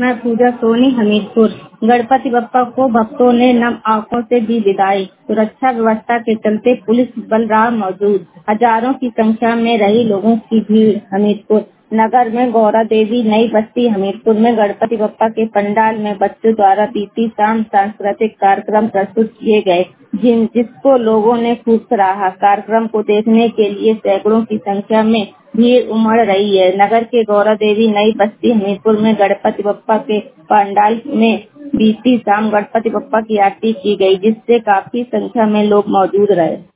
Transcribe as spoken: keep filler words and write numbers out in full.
मैं पूजा सोनी हमीरपुर। गणपति बप्पा को भक्तों ने नम आंखों से दी विदाई। सुरक्षा व्यवस्था के चलते पुलिस बल रहा मौजूद। हजारों की संख्या में रही लोगों की भीड़। हमीरपुर नगर में गौरा देवी नई बस्ती हमीरपुर में गणपति बप्पा के पंडाल में बच्चों द्वारा बीती शाम सांस्कृतिक कार्यक्रम प्रस्तुत किए गए, जिन जिसको लोगों ने खूब सराहा। कार्यक्रम को देखने के लिए सैकड़ों की संख्या में भीड़ उमड़ रही है। नगर के गौरा देवी नई बस्ती हमीरपुर में गणपति बप्पा के पंडाल में बीती शाम गणपति बप्पा की आरती की गई, जिससे काफी संख्या में लोग मौजूद रहे।